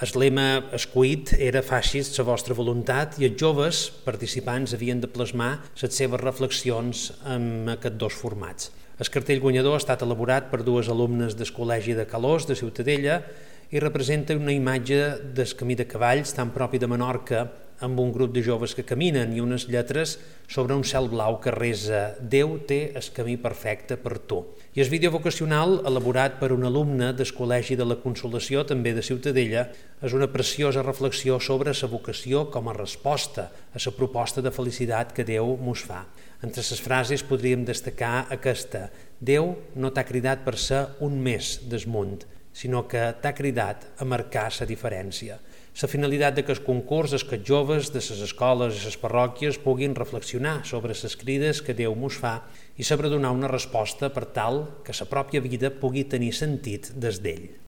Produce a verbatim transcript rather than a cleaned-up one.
El lema escollit era «Facis la vostra voluntat» i els joves participants havien de plasmar les seves reflexions en aquests dos formats. El cartell guanyador ha estat elaborat per dues alumnes del Col·legi de Calós de Ciutadella i representa una imatge del camí de cavalls tan propi de Menorca, amb un grup de joves que caminen i unes lletres sobre un cel blau que resa «Déu té el camí perfecte per tu». I el vídeo vocacional, elaborat per un alumne del Col·legi de la Consolació, també de Ciutadella, és una preciosa reflexió sobre la vocació com a resposta a la proposta de felicitat que Déu mos fa. Entre les frases podríem destacar aquesta: «Déu no t'ha cridat per ser un més del món, sinó que t'ha cridat a marcar la diferència». La finalitat d'aquest concurs és que els joves de les escoles i les parròquies puguin reflexionar sobre les crides que Déu mos fa i saber donar una resposta per tal que la pròpia vida pugui tenir sentit des d'ell.